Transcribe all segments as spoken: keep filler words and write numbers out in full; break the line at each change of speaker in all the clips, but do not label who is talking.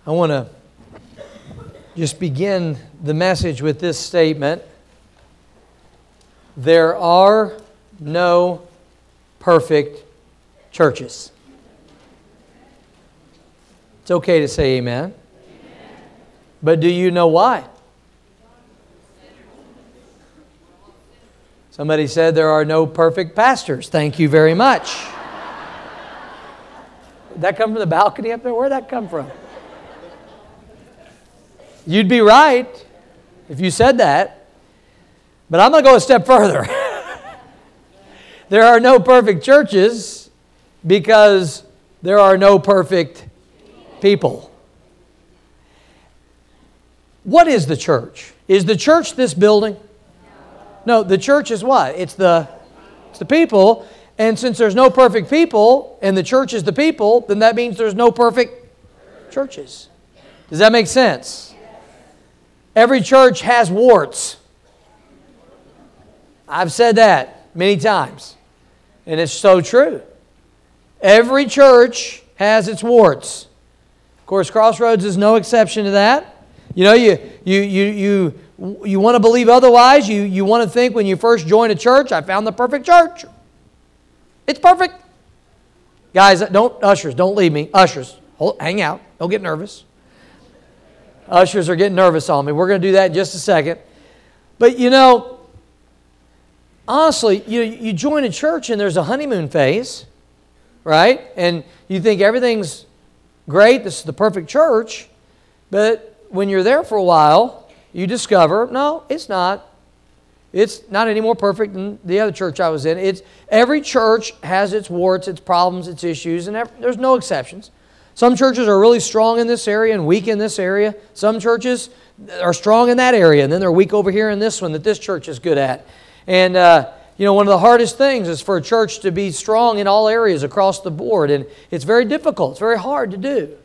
I want to just begin the message with this statement. There are no perfect churches. It's okay to say amen. Amen. But do you know why? Somebody said there are no perfect pastors. Thank you very much. Did that come from the balcony up there? Where'd that come from? You'd be right if you said that. But I'm going to go a step further. There are no perfect churches because there are no perfect people. What is the church? Is the church this building? No, the church is what? It's the, it's the people. And since there's no perfect people and the church is the people, then that means there's no perfect churches. Does that make sense? Every church has warts. I've said that many times. And it's so true. Every church has its warts. Of course, Crossroads is no exception to that. You know, you you you you you want to believe otherwise. You you want to think when you first join a church, I found the perfect church. It's perfect. Guys, don't ushers, don't leave me. Ushers, hold, hang out. Don't get nervous. Ushers are getting nervous on me. We're going to do that in just a second. But you know, honestly, you you join a church and there's a honeymoon phase, right? And you think everything's great. This is the perfect church. But when you're there for a while, you discover, no, it's not. It's not any more perfect than the other church I was in. It's every church has its warts, its problems, its issues, and there's no exceptions. Some churches are really strong in this area and weak in this area. Some churches are strong in that area, and then they're weak over here in this one that this church is good at. And, uh, you know, one of the hardest things is for a church to be strong in all areas across the board. And it's very difficult. It's very hard to do.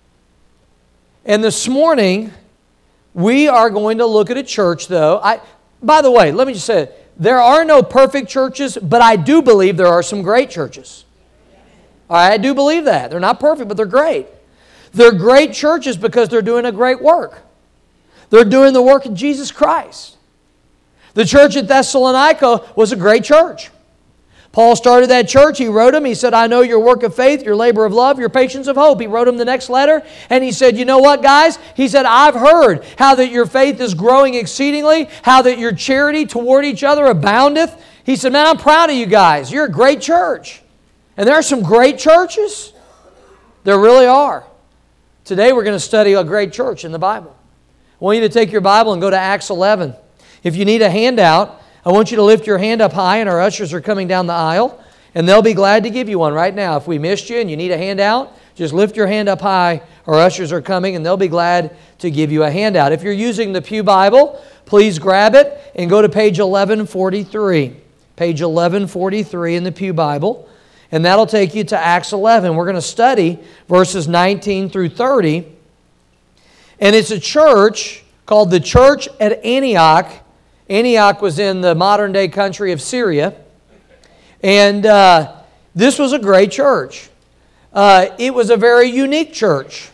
And this morning, we are going to look at a church, though. I, by the way, let me just say, there are no perfect churches, but I do believe there are some great churches. All right, I do believe that. They're not perfect, but they're great. They're great churches because they're doing a great work. They're doing the work of Jesus Christ. The church at Thessalonica was a great church. Paul started that church. He wrote them. He said, I know your work of faith, your labor of love, your patience of hope. He wrote them the next letter. And he said, you know what, guys? He said, I've heard how that your faith is growing exceedingly, how that your charity toward each other aboundeth. He said, man, I'm proud of you guys. You're a great church. And there are some great churches. There really are. Today we're going to study a great church in the Bible. I want you to take your Bible and go to Acts eleven. If you need a handout, I want you to lift your hand up high, and our ushers are coming down the aisle, and they'll be glad to give you one right now. If we missed you and you need a handout, just lift your hand up high. Our ushers are coming, and they'll be glad to give you a handout. If you're using the Pew Bible, please grab it and go to page eleven forty-three. Page eleven forty-three in the Pew Bible. And that'll take you to Acts eleven. We're going to study verses nineteen through thirty. And it's a church called the Church at Antioch. Antioch was in the modern-day country of Syria. And uh, this was a great church. Uh, it was a very unique church.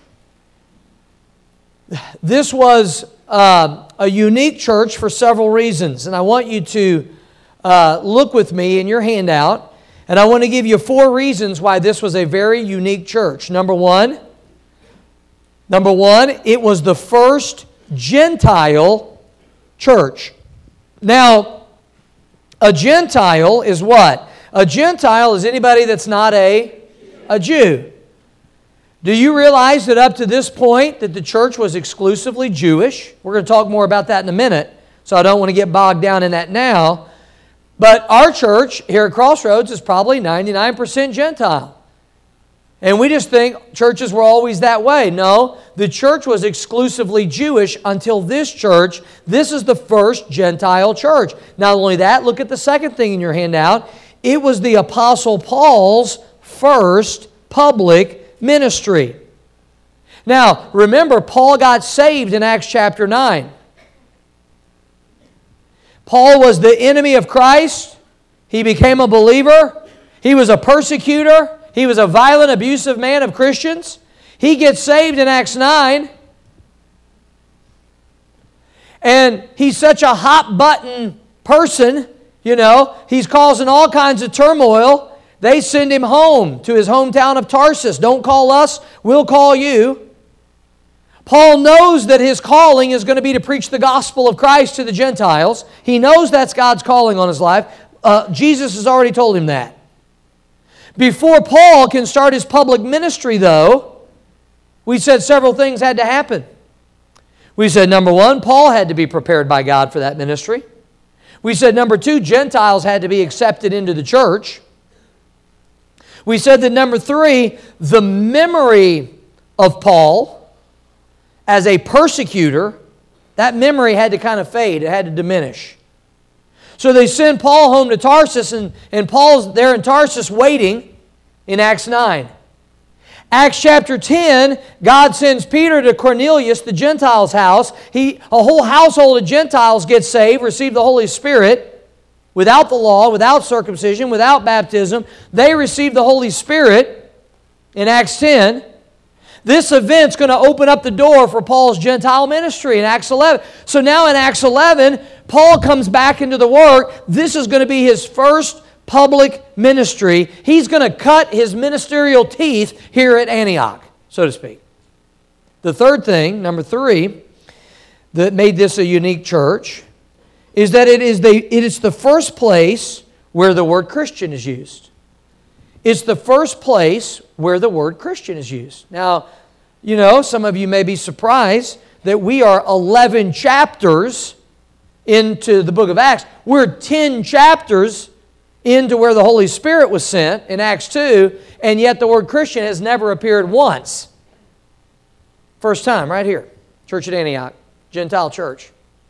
This was uh, a unique church for several reasons. And I want you to uh, look with me in your handout. And I want to give you four reasons why this was a very unique church. Number one, number one, it was the first Gentile church. Now, a Gentile is what? A Gentile is anybody that's not a, a Jew. Do you realize that up to this point that the church was exclusively Jewish? We're going to talk more about that in a minute, so I don't want to get bogged down in that now. But our church here at Crossroads is probably ninety-nine percent Gentile. And we just think churches were always that way. No, the church was exclusively Jewish until this church. This is the first Gentile church. Not only that, look at the second thing in your handout. It was the Apostle Paul's first public ministry. Now, remember, Paul got saved in Acts chapter nine. Paul was the enemy of Christ. He became a believer. He was a persecutor. He was a violent, abusive man of Christians. He gets saved in Acts nine. And he's such a hot-button person, you know. He's causing all kinds of turmoil. They send him home to his hometown of Tarsus. Don't call us, we'll call you. Paul knows that his calling is going to be to preach the gospel of Christ to the Gentiles. He knows that's God's calling on his life. Uh, Jesus has already told him that. Before Paul can start his public ministry, though, we said several things had to happen. We said, number one, Paul had to be prepared by God for that ministry. We said, number two, Gentiles had to be accepted into the church. We said that, number three, the memory of Paul as a persecutor, that memory had to kind of fade. It had to diminish. So they send Paul home to Tarsus, and, and Paul's there in Tarsus waiting in Acts nine. Acts chapter ten, God sends Peter to Cornelius, the Gentiles' house. He, a whole household of Gentiles get saved, receive the Holy Spirit, without the law, without circumcision, without baptism. They receive the Holy Spirit in Acts ten. This event's going to open up the door for Paul's Gentile ministry in Acts eleven. So now in Acts eleven, Paul comes back into the work. This is going to be his first public ministry. He's going to cut his ministerial teeth here at Antioch, so to speak. The third thing, number three, that made this a unique church is that it is the, it is the first place where the word Christian is used. It's the first place where the word Christian is used. Now, you know, some of you may be surprised that we are eleven chapters into the book of Acts. We're ten chapters into where the Holy Spirit was sent in Acts two, and yet the word Christian has never appeared once. First time, right here. Church at Antioch, Gentile church.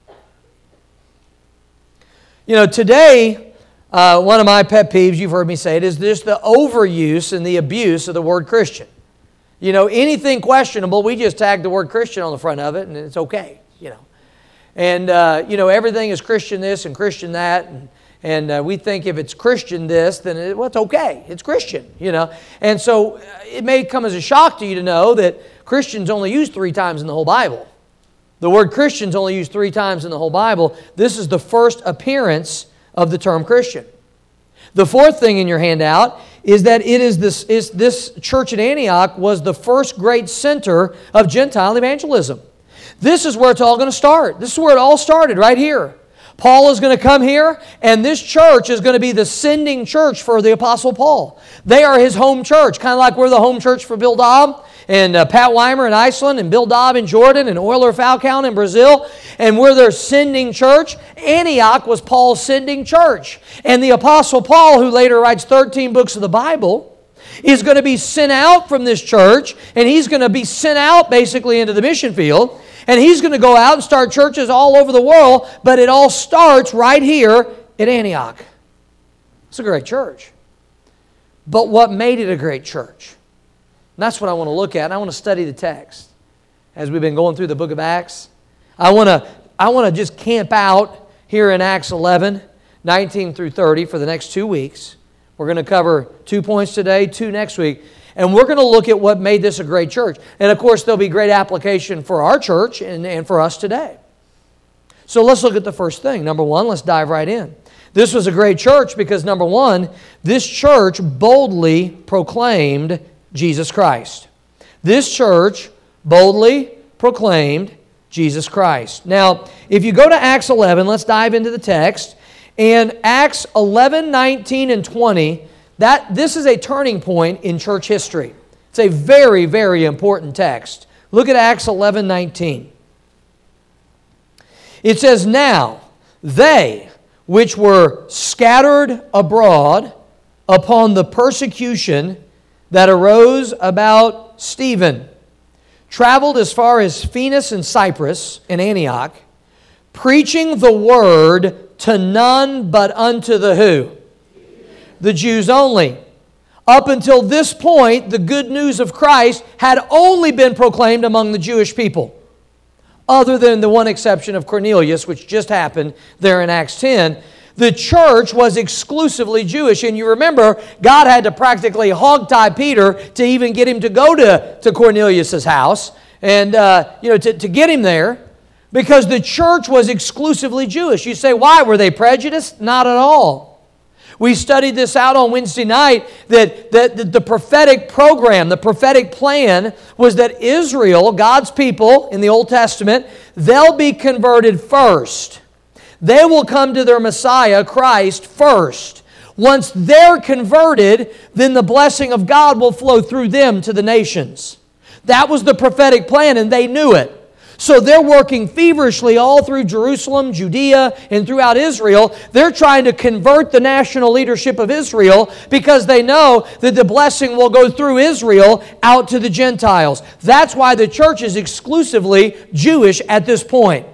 You know, today, uh, one of my pet peeves, you've heard me say it, is just the overuse and the abuse of the word Christian. You know, anything questionable, we just tag the word Christian on the front of it, and it's okay, you know. And, uh, you know, everything is Christian this and Christian that, and And uh, we think if it's Christian this, then it, well, it's okay. It's Christian, you know. And so uh, it may come as a shock to you to know that Christian's only used three times in the whole Bible. The word Christian's only used three times in the whole Bible. This is the first appearance of the term Christian. The fourth thing in your handout is that it is this, is this church at Antioch was the first great center of Gentile evangelism. This is where it's all going to start. This is where it all started, right here. Paul is going to come here, and this church is going to be the sending church for the Apostle Paul. They are his home church, kind of like we're the home church for Bill Dobb and uh, Pat Weimer in Iceland and Bill Dobb in Jordan and Euler Falcon in Brazil, and we're their sending church. Antioch was Paul's sending church. And the Apostle Paul, who later writes thirteen books of the Bible, is going to be sent out from this church, and he's going to be sent out basically into the mission field. And he's going to go out and start churches all over the world, but it all starts right here at Antioch. It's a great church. But what made it a great church? And that's what I want to look at. And I want to study the text as we've been going through the book of Acts. I want to, I want to just camp out here in Acts eleven, nineteen through thirty for the next two weeks. We're going to cover two points today, two next week. And we're going to look at what made this a great church. And of course, there'll be great application for our church and, and for us today. So let's look at the first thing. Number one, let's dive right in. This was a great church because, number one, this church boldly proclaimed Jesus Christ. This church boldly proclaimed Jesus Christ. Now, if you go to Acts eleven, let's dive into the text. And Acts eleven, nineteen, and twenty, That, this is a turning point in church history. It's a very, very important text. Look at Acts eleven nineteen. It says, "Now they which were scattered abroad upon the persecution that arose about Stephen traveled as far as Phoenix and Cyprus and Antioch, preaching the word to none but unto the who? The Jews only. Up until this point, the good news of Christ had only been proclaimed among the Jewish people, other than the one exception of Cornelius, which just happened there in Acts ten. the church was exclusively Jewish. And you remember, God had to practically hogtie Peter to even get him to go to, to Cornelius' house and, uh, you know, to, to get him there, because the church was exclusively Jewish. You say, why? Were they prejudiced? Not at all. We studied this out on Wednesday night, that, that, that the prophetic program, the prophetic plan was that Israel, God's people in the Old Testament, they'll be converted first. They will come to their Messiah, Christ, first. Once they're converted, then the blessing of God will flow through them to the nations. That was the prophetic plan, and they knew it. So they're working feverishly all through Jerusalem, Judea, and throughout Israel. They're trying to convert the national leadership of Israel because they know that the blessing will go through Israel out to the Gentiles. That's why the church is exclusively Jewish at this point.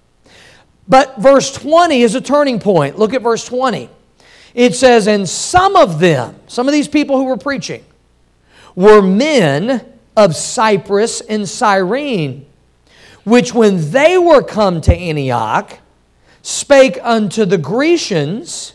But verse twenty is a turning point. Look at verse twenty. It says, and some of them, some of these people who were preaching, were men of Cyprus and Cyrene, which when they were come to Antioch, spake unto the Grecians,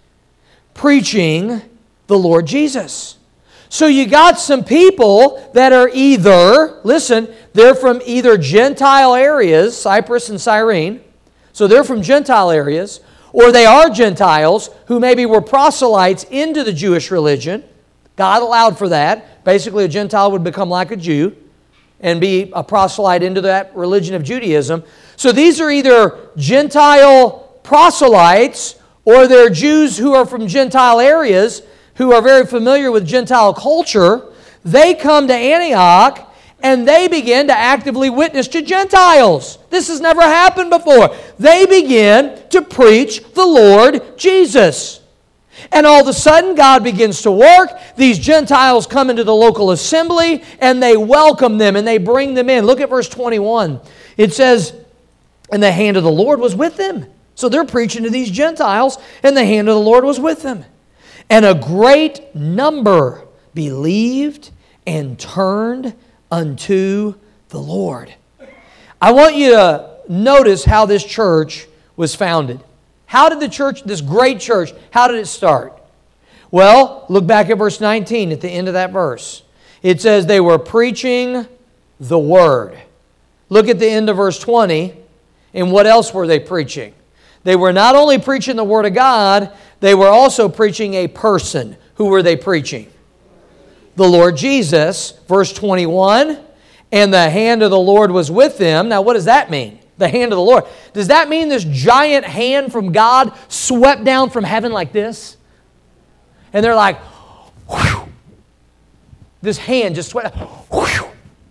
preaching the Lord Jesus. So you got some people that are either, listen, they're from either Gentile areas, Cyprus and Cyrene, so they're from Gentile areas, or they are Gentiles who maybe were proselytes into the Jewish religion. God allowed for that. Basically, a Gentile would become like a Jew and be a proselyte into that religion of Judaism. So these are either Gentile proselytes, or they're Jews who are from Gentile areas who are very familiar with Gentile culture. They come to Antioch and they begin to actively witness to Gentiles. This has never happened before. They begin to preach the Lord Jesus. And all of a sudden, God begins to work. These Gentiles come into the local assembly, and they welcome them, and they bring them in. Look at verse twenty-one. It says, and the hand of the Lord was with them. So they're preaching to these Gentiles, and the hand of the Lord was with them. And a great number believed and turned unto the Lord. I want you to notice how this church was founded. How did the church, this great church, how did it start? Well, look back at verse nineteen at the end of that verse. It says they were preaching the Word. Look at the end of verse twenty, and what else were they preaching? They were not only preaching the Word of God, they were also preaching a person. Who were they preaching? The Lord Jesus. Verse twenty-one, and the hand of the Lord was with them. Now, what does that mean? The hand of the Lord. Does that mean this giant hand from God swept down from heaven like this? And they're like, whew. This hand just swept. Whew.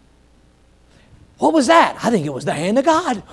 What was that? I think it was the hand of God.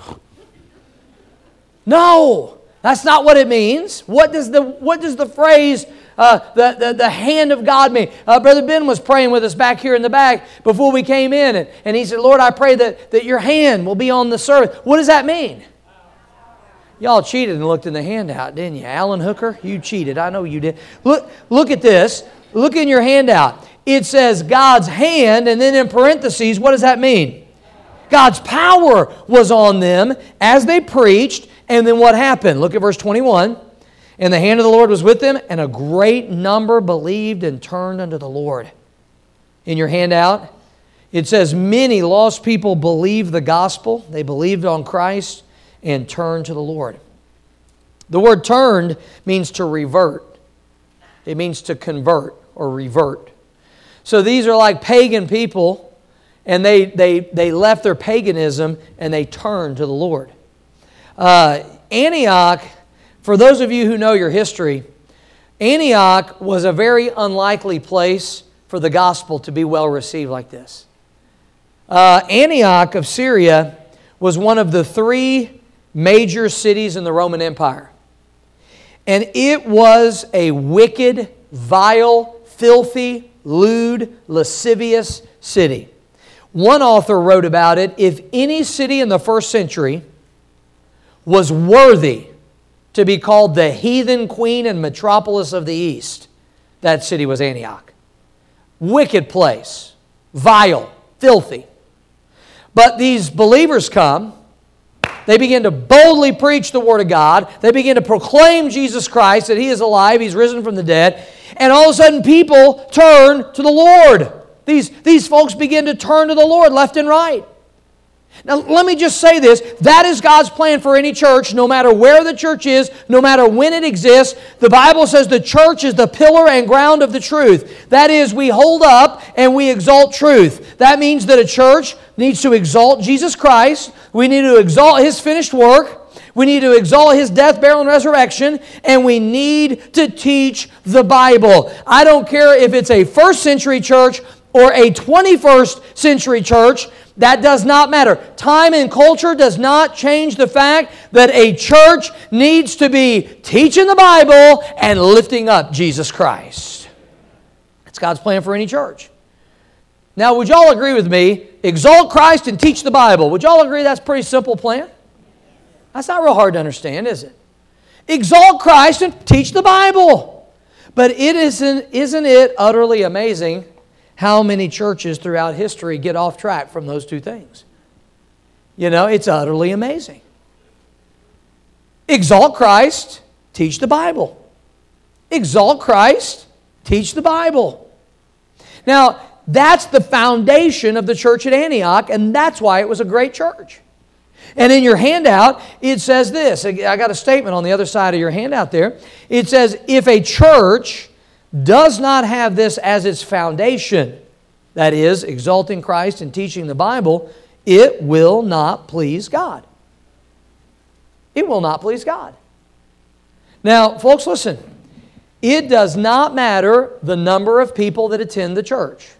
No, that's not what it means. What does the, what does the phrase Uh, the, the, the hand of God mean? Uh, Brother Ben was praying with us back here in the back before we came in. And, and he said, Lord, I pray that, that your hand will be on the service. What does that mean? Y'all cheated and looked in the handout, didn't you? Alan Hooker, you cheated. I know you did. Look, look at this. Look in your handout. It says God's hand, and then in parentheses, what does that mean? God's power was on them as they preached. And then what happened? Look at verse twenty-one. And the hand of the Lord was with them, and a great number believed and turned unto the Lord. In your handout, it says many lost people believed the gospel. They believed on Christ and turned to the Lord. The word turned means to revert. It means to convert or revert. So these are like pagan people, and they, they, they left their paganism and they turned to the Lord. Uh, Antioch, for those of you who know your history, Antioch was a very unlikely place for the gospel to be well received like this. Uh, Antioch of Syria was one of the three major cities in the Roman Empire. And it was a wicked, vile, filthy, lewd, lascivious city. One author wrote about it, if any city in the first century was worthy to be called the heathen queen and metropolis of the East, that city was Antioch. Wicked place, vile, filthy. But these believers come, They begin to boldly preach the Word of God. They begin to proclaim Jesus Christ, that He is alive, He's risen from the dead. And all of a sudden people turn to the Lord. These, these folks begin to turn to the Lord left and right. Now, let me just say this. That is God's plan for any church, no matter where the church is, no matter when it exists. The Bible says the church is the pillar and ground of the truth. That is, we hold up and we exalt truth. That means that a church needs to exalt Jesus Christ. We need to exalt His finished work. We need to exalt His death, burial, and resurrection. And we need to teach the Bible. I don't care if it's a first century church or a twenty-first century church. That does not matter. Time and culture does not change the fact that a church needs to be teaching the Bible and lifting up Jesus Christ. That's God's plan for any church. Now, would y'all agree with me? Exalt Christ and teach the Bible. Would y'all agree that's a pretty simple plan? That's not real hard to understand, is it? Exalt Christ and teach the Bible. But it isn't, isn't it utterly amazing how many churches throughout history get off track from those two things? You know, it's utterly amazing. Exalt Christ, teach the Bible. Exalt Christ, teach the Bible. Now, that's the foundation of the church at Antioch, and that's why it was a great church. And in your handout, it says this. I got a statement on the other side of your handout there. It says, if a church does not have this as its foundation, that is, exalting Christ and teaching the Bible, it will not please God. It will not please God. Now, folks, listen. It does not matter the number of people that attend the church.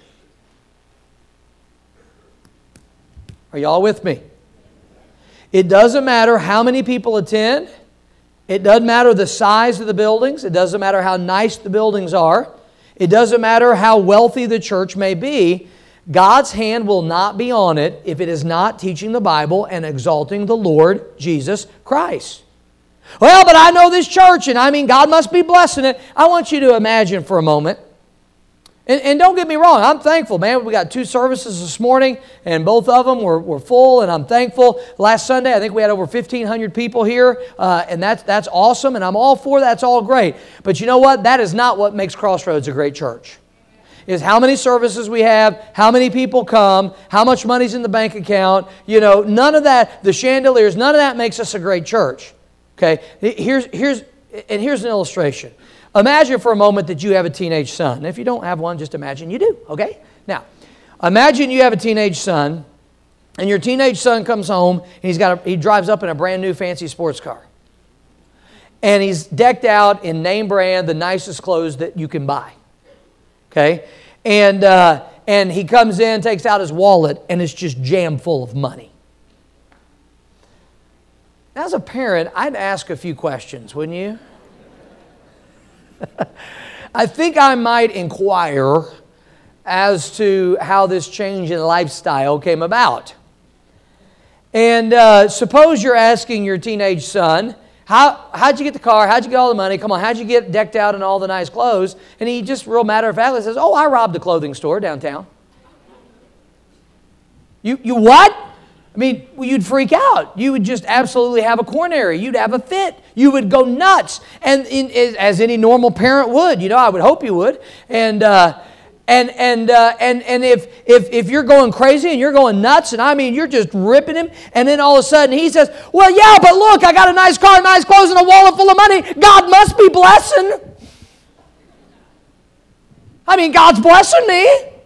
Are y'all with me? It doesn't matter how many people attend. It doesn't matter the size of the buildings. It doesn't matter how nice the buildings are. It doesn't matter how wealthy the church may be. God's hand will not be on it if it is not teaching the Bible and exalting the Lord Jesus Christ. Well, but I know this church, and I mean, God must be blessing it. I want you to imagine for a moment. And, and don't get me wrong, I'm thankful, man. We got two services this morning, and both of them were, were full, and I'm thankful. Last Sunday, I think we had over fifteen hundred people here, uh, and that's, that's awesome, and I'm all for that. That's all great. But you know what? That is not what makes Crossroads a great church. Is how many services we have, how many people come, how much money's in the bank account. You know, none of that, the chandeliers, none of that makes us a great church. Okay? Here's, here's, and here's an illustration. Imagine for a moment that you have a teenage son. If you don't have one, just imagine you do, okay? Now, imagine you have a teenage son, and your teenage son comes home, and he's got a, he drives up in a brand new fancy sports car. And he's decked out in name brand, the nicest clothes that you can buy, okay? And, uh, and he comes in, takes out his wallet, and it's just jammed full of money. As a parent, I'd ask a few questions, wouldn't you? I think I might inquire as to how this change in lifestyle came about. And uh, suppose you're asking your teenage son, How, how'd you get the car? How'd you get all the money? Come on, how'd you get decked out in all the nice clothes? And he just real matter-of-factly says, oh, I robbed a clothing store downtown. You, you what? I mean, well, you'd freak out. You would just absolutely have a coronary. You'd have a fit. You would go nuts. And in, as any normal parent would, you know, I would hope you would. And uh, and and uh, and and if if if you're going crazy and you're going nuts, and I mean, you're just ripping him, and then all of a sudden he says, "Well, yeah, but look, I got a nice car, nice clothes, and a wallet full of money. God must be blessing. I mean, God's blessing me."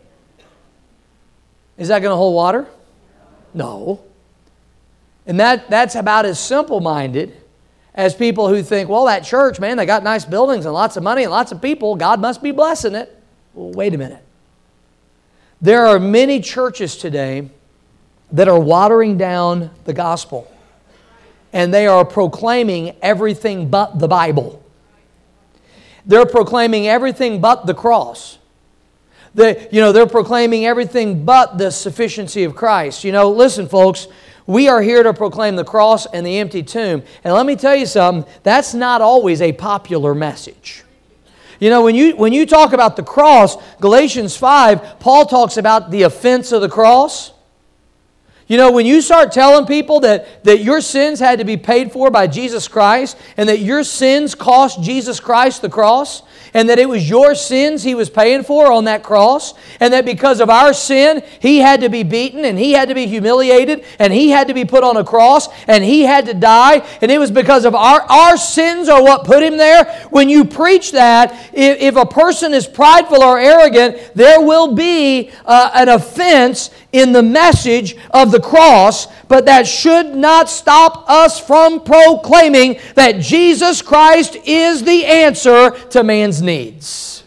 Is that going to hold water? No. And that, that's about as simple-minded as people who think, well, that church, man, they got nice buildings and lots of money and lots of people. God must be blessing it. Well, wait a minute. There are many churches today that are watering down the gospel. And they are proclaiming everything but the Bible. They're proclaiming everything but the cross. They, you know, they're proclaiming everything but the sufficiency of Christ. You know, listen, folks, we are here to proclaim the cross and the empty tomb. And let me tell you something, that's not always a popular message. You know, when you, when you talk about the cross, Galatians five, Paul talks about the offense of the cross. You You know, when you start telling people that, that your sins had to be paid for by Jesus Christ, and that your sins cost Jesus Christ the cross, and that it was your sins He was paying for on that cross, and that because of our sin, He had to be beaten, and He had to be humiliated, and He had to be put on a cross, and He had to die, and it was because of our, our sins are what put Him there. When you preach that, if, if a person is prideful or arrogant, there will be uh, an offense in the message of the cross, but that should not stop us from proclaiming that Jesus Christ is the answer to man's needs.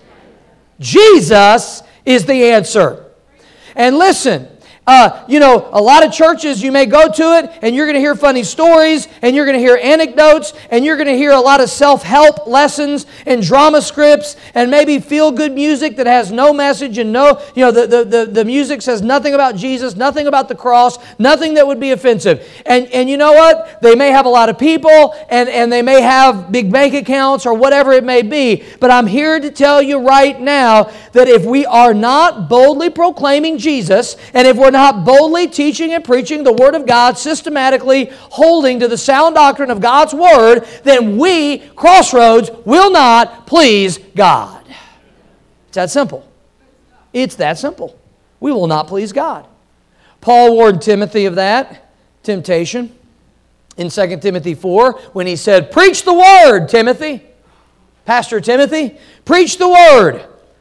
Jesus is the answer. And listen, Uh, you know, a lot of churches, you may go to it and you're going to hear funny stories and you're going to hear anecdotes and you're going to hear a lot of self-help lessons and drama scripts and maybe feel-good music that has no message and no, you know, the, the, the, the music says nothing about Jesus, nothing about the cross, nothing that would be offensive. And, and you know what? They may have a lot of people and, and they may have big bank accounts or whatever it may be, but I'm here to tell you right now that if we are not boldly proclaiming Jesus, and if we're not boldly teaching and preaching the Word of God, systematically holding to the sound doctrine of God's Word, then we, Crossroads, will not please God. It's that simple. It's that simple. We will not please God. Paul warned Timothy of that temptation in Second Timothy four when he said, "Preach the Word, Timothy." Pastor Timothy, preach the Word.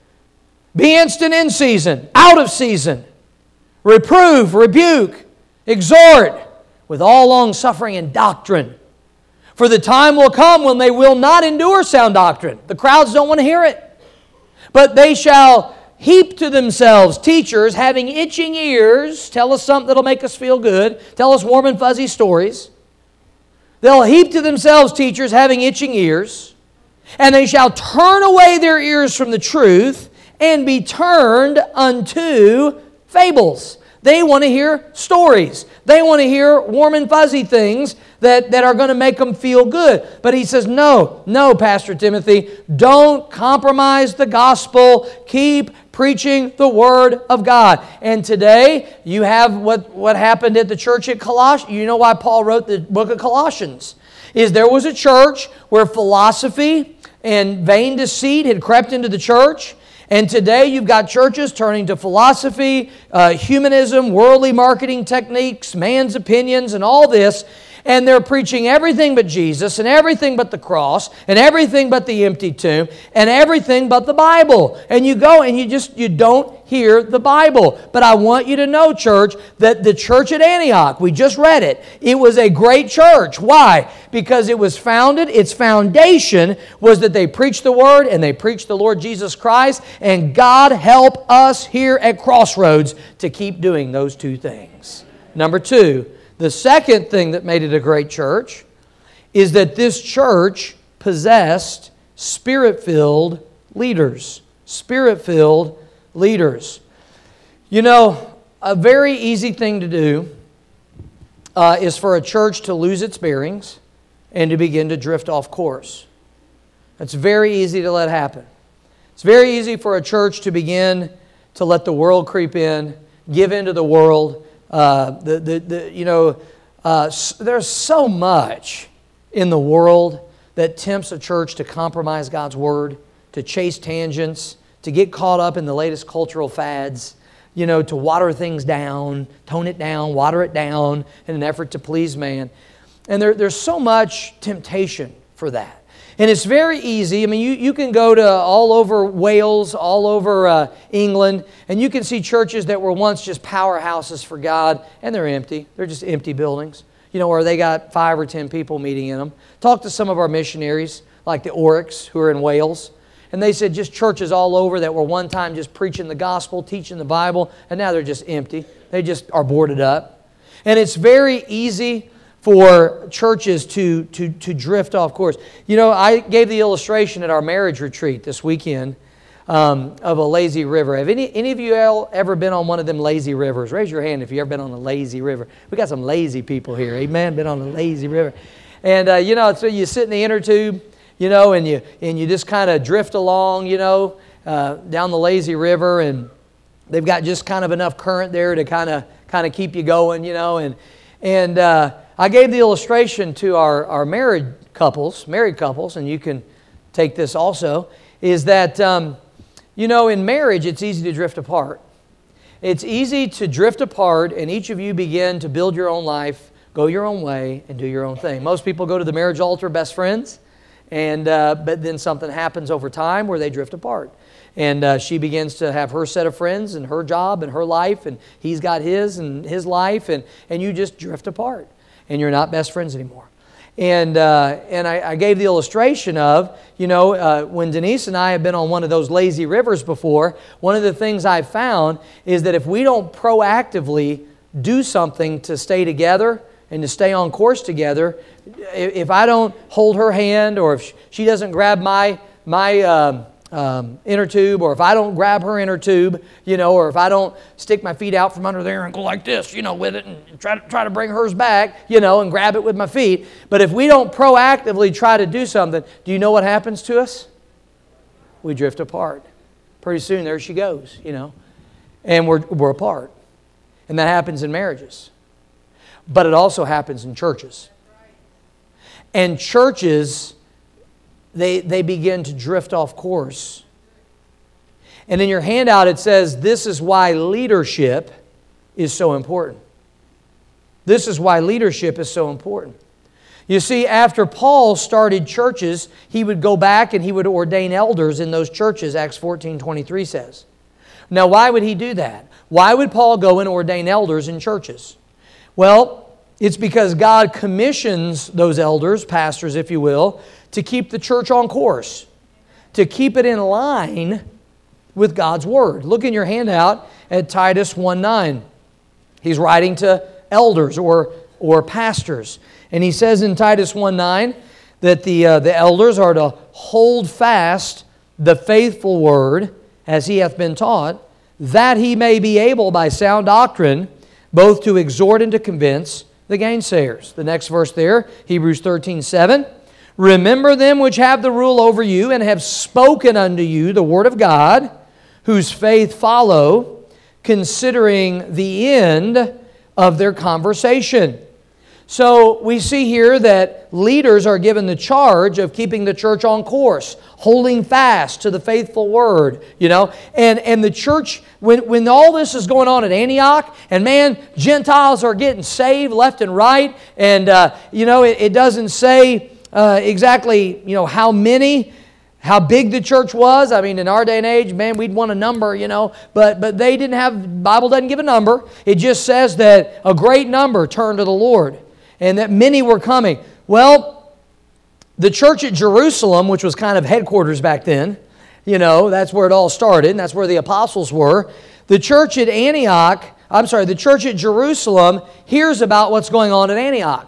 Be instant in season, out of season. Reprove, rebuke, exhort with all long-suffering and doctrine. For the time will come when they will not endure sound doctrine. The crowds don't want to hear it. But they shall heap to themselves teachers having itching ears. Tell us something that'll make us feel good. Tell us warm and fuzzy stories. They'll heap to themselves teachers having itching ears. And they shall turn away their ears from the truth and be turned unto fables. They want to hear stories. They want to hear warm and fuzzy things that, that are going to make them feel good. But he says, no, no, Pastor Timothy, don't compromise the gospel. Keep preaching the Word of God. And today, you have what, what happened at the church at Colossians. You know why Paul wrote the book of Colossians. Is there was a church where philosophy and vain deceit had crept into the church. And today you've got churches turning to philosophy, uh, humanism, worldly marketing techniques, man's opinions, and all this. And they're preaching everything but Jesus and everything but the cross and everything but the empty tomb and everything but the Bible. And you go and you just, you don't hear the Bible. But I want you to know, church, that the church at Antioch, we just read it, it was a great church. Why? Because it was founded, its foundation was that they preached the Word and they preached the Lord Jesus Christ. And God help us here at Crossroads to keep doing those two things. Number two, the second thing that made it a great church is that this church possessed Spirit-filled leaders. Spirit-filled leaders. You know, a very easy thing to do uh, is for a church to lose its bearings and to begin to drift off course. It's very easy to let happen. It's very easy for a church to begin to let the world creep in, give into the world. Uh, the, the, the, you know, uh, there's so much in the world that tempts a church to compromise God's Word, to chase tangents, to get caught up in the latest cultural fads, you know, to water things down, tone it down, water it down in an effort to please man. And there, there's so much temptation for that. And it's very easy. I mean, you, you can go to all over Wales, all over uh, England, and you can see churches that were once just powerhouses for God, and they're empty. They're just empty buildings, you know, or they got five or ten people meeting in them. Talk to some of our missionaries, like the Oryx, who are in Wales, and they said just churches all over that were one time just preaching the gospel, teaching the Bible, and now they're just empty. They just are boarded up. And it's very easy for churches to, to, to drift off course. You know, I gave the illustration at our marriage retreat this weekend um, of a lazy river. Have any, any of you all ever been on one of them lazy rivers? Raise your hand if you've ever been on a lazy river. We got some lazy people here. Amen? Been on a lazy river. And, uh, you know, so you sit in the inner tube, you know, and you, and you just kind of drift along, you know, uh, down the lazy river, and they've got just kind of enough current there to kind of kind of keep you going, you know. And and uh, I gave the illustration to our, our married couples, married couples, and you can take this also, is that, um, you know, in marriage, it's easy to drift apart. It's easy to drift apart, and each of you begin to build your own life, go your own way, and do your own thing. Most people go to the marriage altar best friends, and uh, but then something happens over time where they drift apart. And uh, she begins to have her set of friends and her job and her life, and he's got his and his life, and, and you just drift apart, and you're not best friends anymore. And uh, and I, I gave the illustration of, you know, uh, when Denise and I have been on one of those lazy rivers before, one of the things I've found is that if we don't proactively do something to stay together and to stay on course together, if I don't hold her hand, or if she doesn't grab my my um, um, inner tube, or if I don't grab her inner tube, you know, or if I don't stick my feet out from under there and go like this, you know, with it, and try to try to bring hers back, you know, and grab it with my feet. But if we don't proactively try to do something, do you know what happens to us? We drift apart. Pretty soon there she goes, you know, and we're we're apart. And that happens in marriages. But it also happens in churches. And churches, they, they begin to drift off course. And in your handout it says, this is why leadership is so important. This is why leadership is so important. You see, after Paul started churches, he would go back and he would ordain elders in those churches, Acts fourteen twenty-three says. Now, why would he do that? Why would Paul go and ordain elders in churches? Well, it's because God commissions those elders, pastors if you will, to keep the church on course, to keep it in line with God's Word. Look in your handout at Titus one nine. He's writing to elders or, or pastors. And he says in Titus one nine that the, uh, the elders are to hold fast the faithful Word as he hath been taught, that he may be able by sound doctrine both to exhort and to convince the gainsayers. The next verse there, Hebrews thirteen seven. Remember them which have the rule over you and have spoken unto you the word of God, whose faith follow, considering the end of their conversation. So we see here that leaders are given the charge of keeping the church on course, holding fast to the faithful word, you know. And, and the church, when, when all this is going on at Antioch, and man, Gentiles are getting saved left and right, and, uh, you know, it, it doesn't say uh, exactly, you know, how many, how big the church was. I mean, in our day and age, man, we'd want a number, you know, but, but they didn't have, the Bible doesn't give a number. It just says that a great number turned to the Lord, and that many were coming. Well, the church at Jerusalem, which was kind of headquarters back then, you know, that's where it all started, and that's where the apostles were. The church at Antioch, I'm sorry, the church at Jerusalem hears about what's going on at Antioch.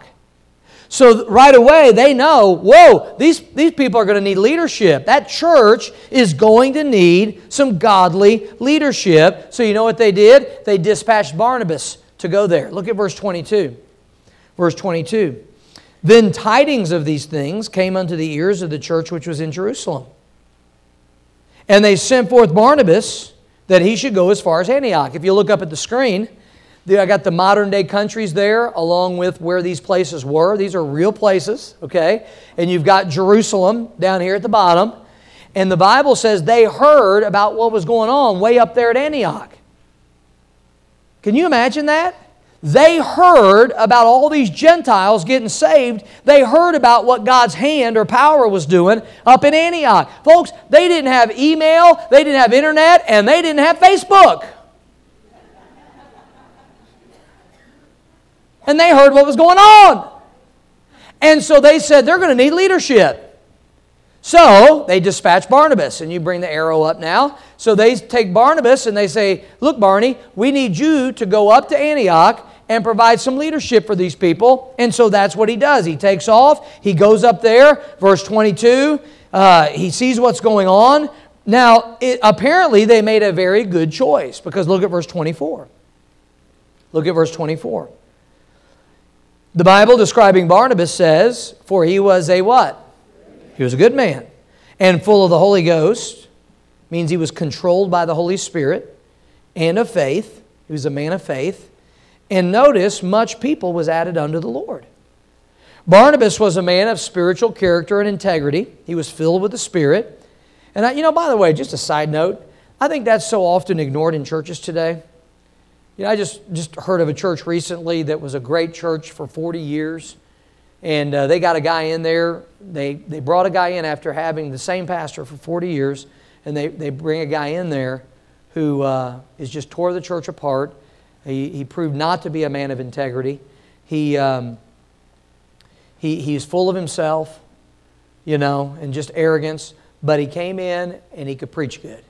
So right away, they know, whoa, these, these people are going to need leadership. That church is going to need some godly leadership. So you know what they did? They dispatched Barnabas to go there. Look at verse twenty-two. Verse twenty-two, then tidings of these things came unto the ears of the church which was in Jerusalem. And they sent forth Barnabas that he should go as far as Antioch. If you look up at the screen, I got the modern day countries there along with where these places were. These are real places, okay? And you've got Jerusalem down here at the bottom. And the Bible says they heard about what was going on way up there at Antioch. Can you imagine that? They heard about all these Gentiles getting saved. They heard about what God's hand or power was doing up in Antioch. Folks, they didn't have email, they didn't have internet, and they didn't have Facebook. And they heard what was going on. And so they said they're going to need leadership. So they dispatch Barnabas, and you bring the arrow up now. So they take Barnabas and they say, look, Barney, we need you to go up to Antioch and provide some leadership for these people. And so that's what he does. He takes off. He goes up there. Verse twenty-two, uh, he sees what's going on. Now, it, apparently they made a very good choice, because look at verse twenty-four. Look at verse twenty-four. The Bible describing Barnabas says, for he was a what? He was a good man and full of the Holy Ghost. Means he was controlled by the Holy Spirit and of faith. He was a man of faith. And notice, much people was added unto the Lord. Barnabas was a man of spiritual character and integrity. He was filled with the Spirit. And, I, you know, by the way, just a side note, I think that's so often ignored in churches today. You know, I just, just heard of a church recently that was a great church for forty years. And uh, they got a guy in there. They, they brought a guy in after having the same pastor for forty years. And they, they bring a guy in there who uh, is just tore the church apart. He, he proved not to be a man of integrity. He, um, he, he's full of himself, you know, and just arrogance. But he came in and he could preach good.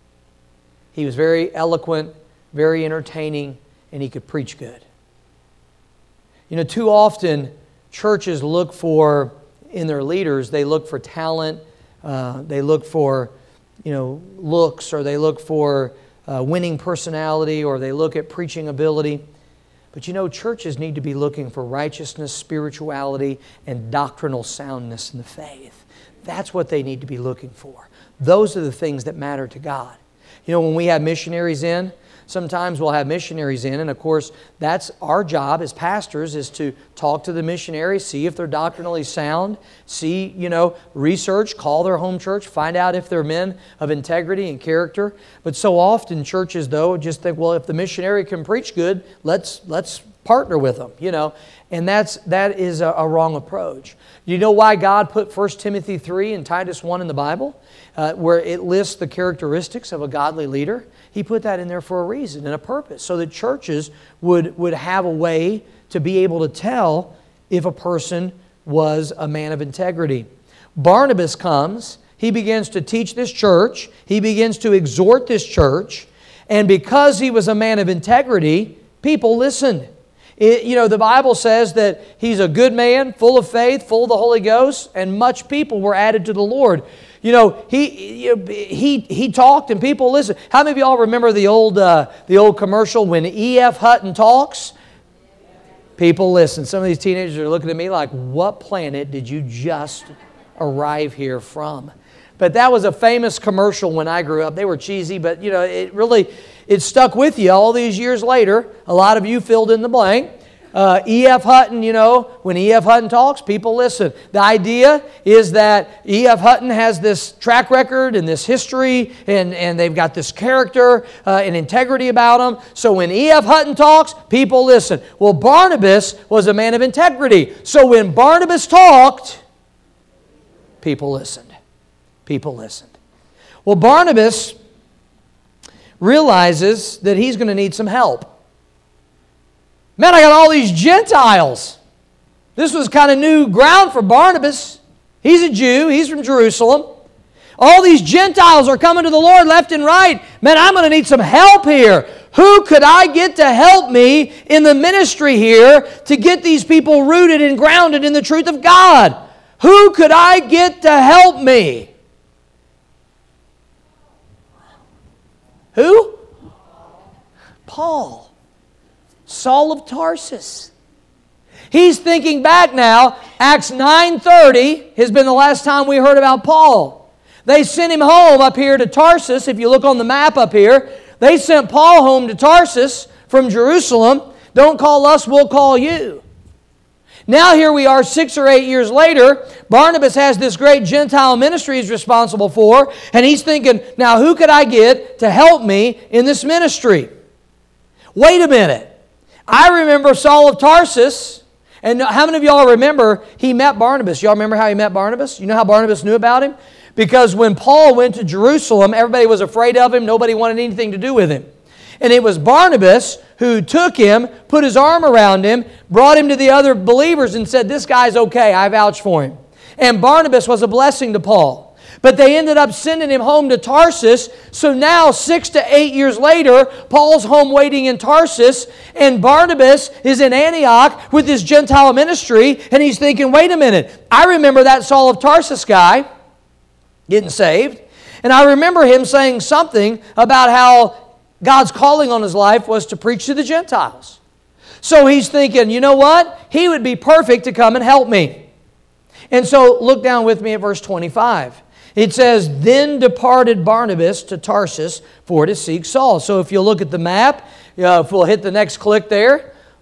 He was very eloquent, very entertaining, and he could preach good. You know, too often churches look for, in their leaders, they look for talent, uh, they look for, you know, looks, or they look for uh, winning personality, or they look at preaching ability. But you know, churches need to be looking for righteousness, spirituality, and doctrinal soundness in the faith. That's what they need to be looking for. Those are the things that matter to God. You know, when we have missionaries in, sometimes we'll have missionaries in, and of course, that's our job as pastors, is to talk to the missionaries, see if they're doctrinally sound, see, you know, research, call their home church, find out if they're men of integrity and character. But so often churches, though, just think, well, if the missionary can preach good, let's let's partner with them, you know. And that's that is a, a wrong approach. You know why God put First Timothy three and Titus one in the Bible, uh, where it lists the characteristics of a godly leader? He put that in there for a reason and a purpose, so that churches would, would have a way to be able to tell if a person was a man of integrity. Barnabas comes, he begins to teach this church, he begins to exhort this church, and because he was a man of integrity, people listened. It, you know, the Bible says that he's a good man, full of faith, full of the Holy Ghost, and much people were added to the Lord. You know, he you know, he he talked and people listened. How many of y'all remember the old uh, the old commercial, when E F Hutton talks? People listen. Some of these teenagers are looking at me like, what planet did you just arrive here from? But that was a famous commercial when I grew up. They were cheesy, but you know, it really it stuck with you all these years later. A lot of you filled in the blank. Uh, E F Hutton, you know, when E F Hutton talks, people listen. The idea is that E F Hutton has this track record and this history, and, and they've got this character uh, and integrity about them. So when E F Hutton talks, people listen. Well, Barnabas was a man of integrity. So when Barnabas talked, people listened. People listened. Well, Barnabas realizes that he's going to need some help. Man, I got all these Gentiles. This was kind of new ground for Barnabas. He's a Jew. He's from Jerusalem. All these Gentiles are coming to the Lord left and right. Man, I'm going to need some help here. Who could I get to help me in the ministry here to get these people rooted and grounded in the truth of God? Who could I get to help me? Who? Paul. Saul of Tarsus. He's thinking back now. Acts nine thirty has been the last time we heard about Paul. They sent him home up here to Tarsus. If you look on the map up here, they sent Paul home to Tarsus from Jerusalem. Don't call us, we'll call you. Now here we are six or eight years later. Barnabas has this great Gentile ministry he's responsible for, and he's thinking, now who could I get to help me in this ministry? Wait a minute. I remember Saul of Tarsus, and how many of y'all remember he met Barnabas? Y'all remember how he met Barnabas? You know how Barnabas knew about him? Because when Paul went to Jerusalem, everybody was afraid of him. Nobody wanted anything to do with him. And it was Barnabas who took him, put his arm around him, brought him to the other believers and said, this guy's okay, I vouch for him. And Barnabas was a blessing to Paul. But they ended up sending him home to Tarsus. So now, six to eight years later, Paul's home waiting in Tarsus, and Barnabas is in Antioch with his Gentile ministry, and he's thinking, wait a minute, I remember that Saul of Tarsus guy getting saved, and I remember him saying something about how God's calling on his life was to preach to the Gentiles. So he's thinking, you know what? He would be perfect to come and help me. And so look down with me at verse twenty-five. It says, then departed Barnabas to Tarsus for to seek Saul. So if you look at the map, uh, if we'll hit the next click there,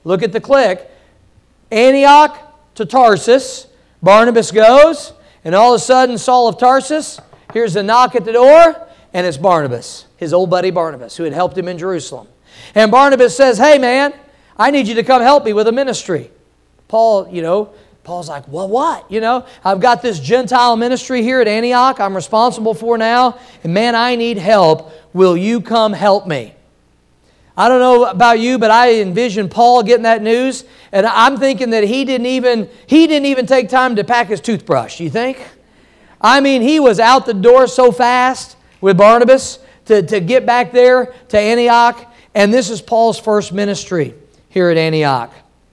Look at the click. Antioch to Tarsus. Barnabas goes, and all of a sudden, Saul of Tarsus, here's a knock at the door, and it's Barnabas, his old buddy Barnabas, who had helped him in Jerusalem. And Barnabas says, hey man, I need you to come help me with a ministry. Paul, you know, Paul's like, well, what? You know, I've got this Gentile ministry here at Antioch I'm responsible for now, and man, I need help. Will you come help me? I don't know about you, but I envision Paul getting that news, and I'm thinking that he didn't even he didn't even take time to pack his toothbrush, you think? I mean, he was out the door so fast with Barnabas to, to get back there to Antioch, and this is Paul's first ministry here at Antioch.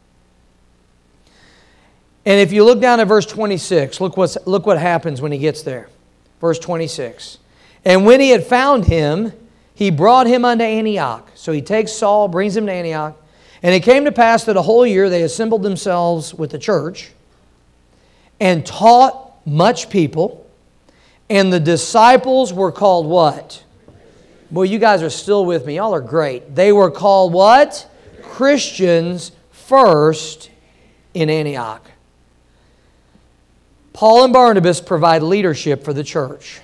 And if you look down at verse twenty-six, look, what's, look what happens when he gets there. Verse twenty-six. And when he had found him, he brought him unto Antioch. So he takes Saul, brings him to Antioch. And it came to pass that a whole year they assembled themselves with the church and taught much people. And the disciples were called what? Boy, you guys are still with me. Y'all are great. They were called what? Christians first in Antioch. Paul and Barnabas provide leadership for the church.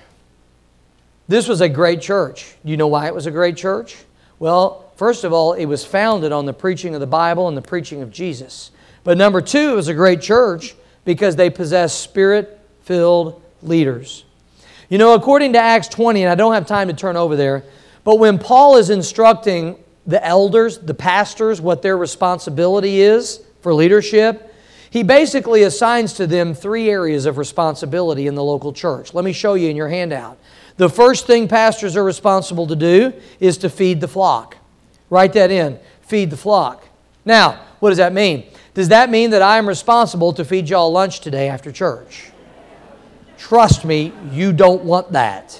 This was a great church. Do you know why it was a great church? Well, first of all, it was founded on the preaching of the Bible and the preaching of Jesus. But number two, it was a great church because they possessed Spirit-filled leaders. You know, according to Acts twenty, and I don't have time to turn over there, but when Paul is instructing the elders, the pastors, what their responsibility is for leadership, he basically assigns to them three areas of responsibility in the local church. Let me show you in your handout. The first thing pastors are responsible to do is to feed the flock. Write that in. Feed the flock. Now, what does that mean? Does that mean that I am responsible to feed y'all lunch today after church? Trust me, you don't want that.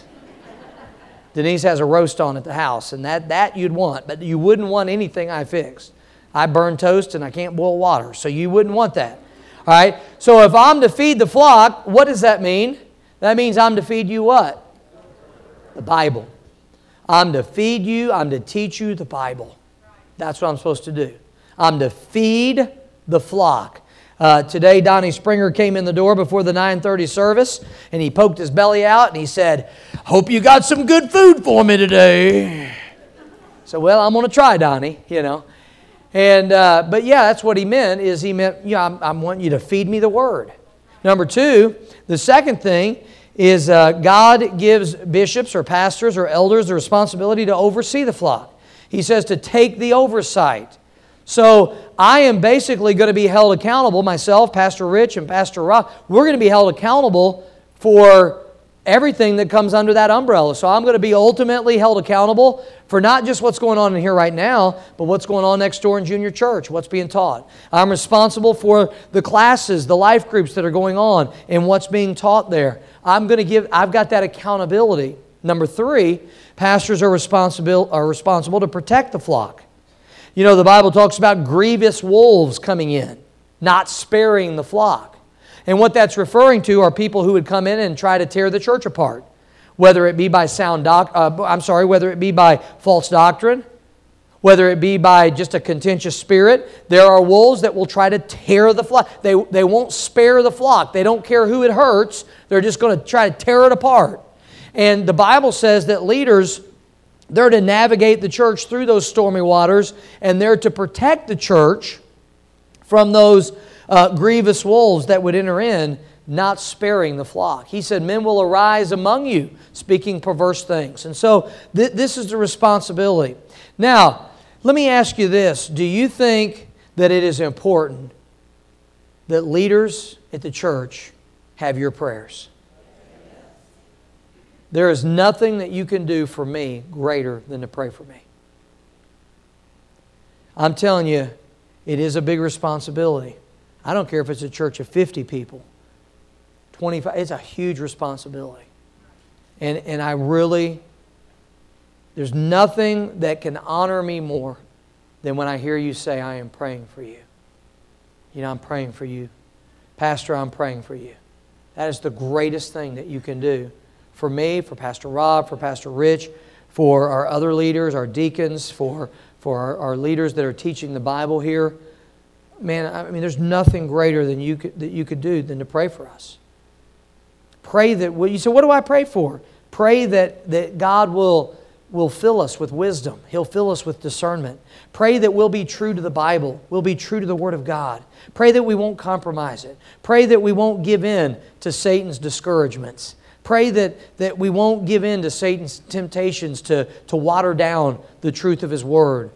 Denise has a roast on at the house, and that, that you'd want, but you wouldn't want anything I fixed. I burn toast and I can't boil water, so you wouldn't want that. All right? So if I'm to feed the flock, what does that mean? That means I'm to feed you what? The Bible. I'm to feed you, I'm to teach you the Bible. That's what I'm supposed to do. I'm to feed the flock. Uh, today, Donnie Springer came in the door before the nine thirty service, and he poked his belly out, and he said, hope you got some good food for me today. So, well, I'm going to try, Donnie, you know. And uh, But yeah, that's what he meant, is he meant, yeah, I'm, I want you to feed me the Word. Number two, the second thing is uh, God gives bishops or pastors or elders the responsibility to oversee the flock. He says to take the oversight. So I am basically going to be held accountable, myself, Pastor Rich, and Pastor Rob. We're going to be held accountable for everything that comes under that umbrella. So I'm going to be ultimately held accountable for not just what's going on in here right now, but what's going on next door in junior church, what's being taught. I'm responsible for the classes, the life groups that are going on, and what's being taught there. I'm going to give, I've got that accountability. Number three, pastors are responsible, are responsible to protect the flock. You know, the Bible talks about grievous wolves coming in, not sparing the flock. And what that's referring to are people who would come in and try to tear the church apart, whether it be by sound doc, uh, I'm sorry, whether it be by false doctrine, whether it be by just a contentious spirit. There are wolves that will try to tear the flock. They, they won't spare the flock. They don't care who it hurts. They're just going to try to tear it apart. And the Bible says that leaders, they're to navigate the church through those stormy waters, and they're to protect the church from those uh, grievous wolves that would enter in, not sparing the flock. He said, men will arise among you, speaking perverse things. And so th- this is the responsibility. Now, let me ask you this. Do you think that it is important that leaders at the church have your prayers? There is nothing that you can do for me greater than to pray for me. I'm telling you, it is a big responsibility. I don't care if it's a church of fifty people, twenty-five, it's a huge responsibility. And, and I really, there's nothing that can honor me more than when I hear you say, I am praying for you. You know, I'm praying for you. Pastor, I'm praying for you. That is the greatest thing that you can do. For me, for Pastor Rob, for Pastor Rich, for our other leaders, our deacons, for, for our, our leaders that are teaching the Bible here. man, I mean, there's nothing greater than you could, that you could do than to pray for us. Pray that, well, you say, what do I pray for? Pray that, that God will, will fill us with wisdom. He'll fill us with discernment. Pray that we'll be true to the Bible. We'll be true to the Word of God. Pray that we won't compromise it. Pray that we won't give in to Satan's discouragements. Pray that, that we won't give in to Satan's temptations to, to water down the truth of His Word.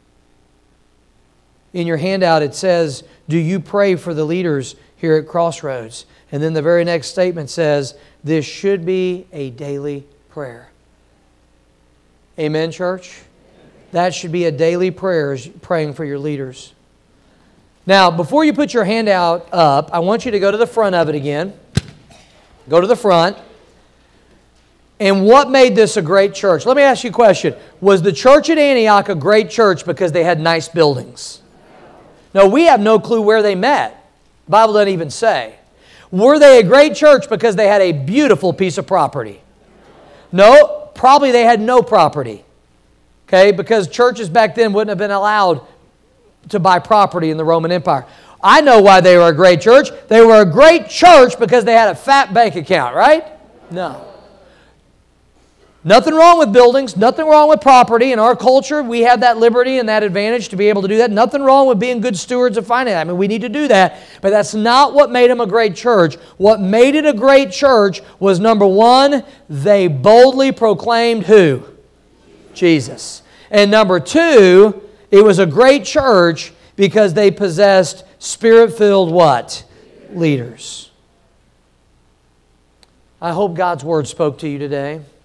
In your handout it says, do you pray for the leaders here at Crossroads? And then the very next statement says, this should be a daily prayer. Amen, church? That should be a daily prayer, is praying for your leaders. Now, before you put your handout up, I want you to go to the front of it again. Go to the front. And what made this a great church? Let me ask you a question. Was the church at Antioch a great church because they had nice buildings? No, we have no clue where they met. The Bible doesn't even say. Were they a great church because they had a beautiful piece of property? No, probably they had no property. Okay, because churches back then wouldn't have been allowed to buy property in the Roman Empire. I know why they were a great church. They were a great church because they had a fat bank account, right? No. Nothing wrong with buildings, nothing wrong with property. In our culture, we have that liberty and that advantage to be able to do that. Nothing wrong with being good stewards of finance. I mean, we need to do that. But that's not what made them a great church. What made it a great church was, number one, they boldly proclaimed who? Jesus. And number two, it was a great church because they possessed Spirit-filled what? Leaders. I hope God's Word spoke to you today.